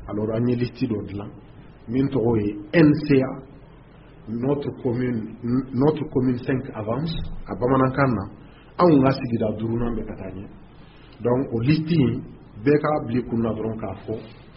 alors an ye liste dɔ dilan min tɔgɔ ye NCA, notre commune 5 avance a bamanankan na anw ka sigida 5nan bɛ ka taa ɲɛ. Donc o liste in bɛɛ ka bila i kun na dɔrɔn k'a fɔ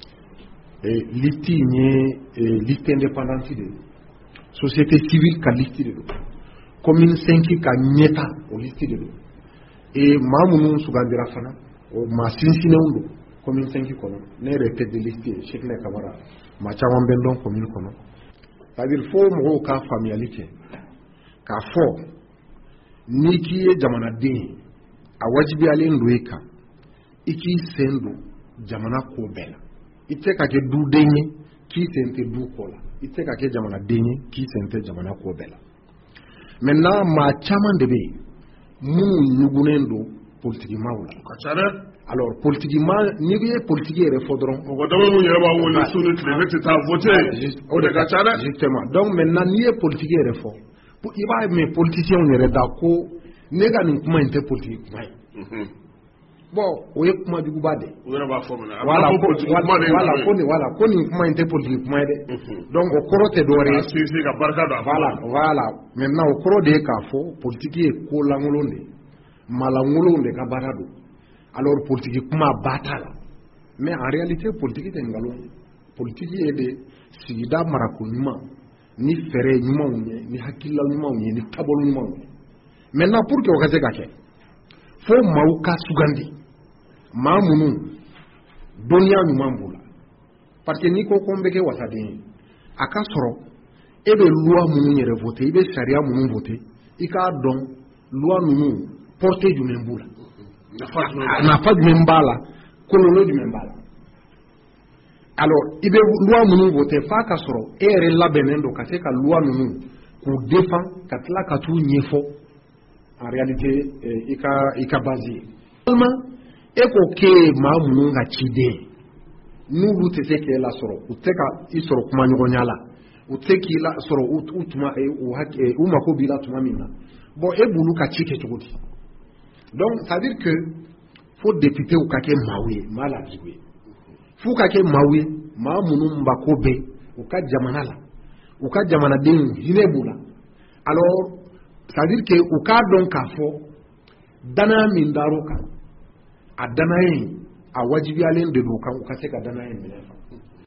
liste in ye liste indépendante de ye, société civile ka liste de don, commune 5 ka ɲɛta o liste de don, maa minnu sugandira fana o maa sinsinnenw don commune 5 kɔnɔ. Ne yɛrɛ tête de liste ye Cheick Kamara, maa caman bɛ n dɔn commune kɔnɔ. C'est-à-dire fo mɔgɔw ka faamuyali kɛ k'a fɔ n'i k'i ye jamanaden ye a wajibiyalen don i kan i k'i sen don jamana ko bɛɛ la. I tɛ ka kɛ duden ye k'i sen tɛ du ko la, i tɛ ka kɛ jamanaden ye k'i sen tɛ jamana ko bɛɛ la. Maintenant maa caman de bɛ yen minnu ɲugunnen don politikimaaw la. Alors politiquement n'i ye politique yɛrɛ fɔ dɔrɔn mɔgɔ dama minnu yɛrɛ b'a wele su ni tile ne tɛ taa voter o de ka ca dɛ. Justement donc maintenant n'i ye politique yɛrɛ fɔ i b'a mɛn politiciens yɛrɛ da ko ne ka nin kuma in tɛ politique kuma ye. Bon o ye kuma juguba de. U yɛrɛ b'a fɔ mɛ voilà ko nin kuma in tɛ politique kuma ye dɛ. Donc o kɔrɔ tɛ dɔwɛrɛ ye. Sinsin ka barika don a kɔnɔ. Voilà maintenant o kɔrɔ de ye k'a fɔ politique ye ko lankolon de ye, maalankolonw de ka baara don. Alors politique kuma ba t'a la, mais en réalité politique tɛ nkalon ye. Politique ye de sigida marako ɲuman ni fɛɛrɛ ɲumanw ye, ni hakilila ɲumanw ye, ni taabolo ɲumanw ye. Maintenant pour que o ka se ka kɛ fo maaw ka sugandi maa minnu dɔnniya ɲuman b'u la, parce que n'i ko ko n bɛ kɛ wasaden ye a ka sɔrɔ e bɛ loi minnu yɛrɛ voter, i bɛ sariya minnu voter, i k'a dɔn loi ninnu portée jumɛn b'u la, nafa jumɛn b'a la, kɔlɔlɔ jumɛn b'a la. Alors i bɛ loi minnu voter f'a ka sɔrɔ e yɛrɛ labɛnnen don ka se ka loi ninnu k'u défend ka tila ka t'u ɲɛfɔ en réalité i ka base ye. Seulement e ko k'e maa minnu ka ciden n'olu tɛ se k'e lasɔrɔ, u tɛ ka i sɔrɔ kuma ɲɔgɔnya la, u tɛ k'i lasɔrɔ u mako b'i la tuma min na, bon e b'olu ka ci kɛ cogo di? Donc ça veut dire que fo député u ka kɛ maaw ye maa lajugu ye, f'u ka kɛ maaw ye maa minnu mako bɛ u ka jamana la, u ka jamanadenw hinɛ b'u la. Alors ça veut dire que u k'a dɔn k'a fɔ danaya min dar'u kan a danaya in a wajibiyalen de don kan u ka se ka danaya in minɛ.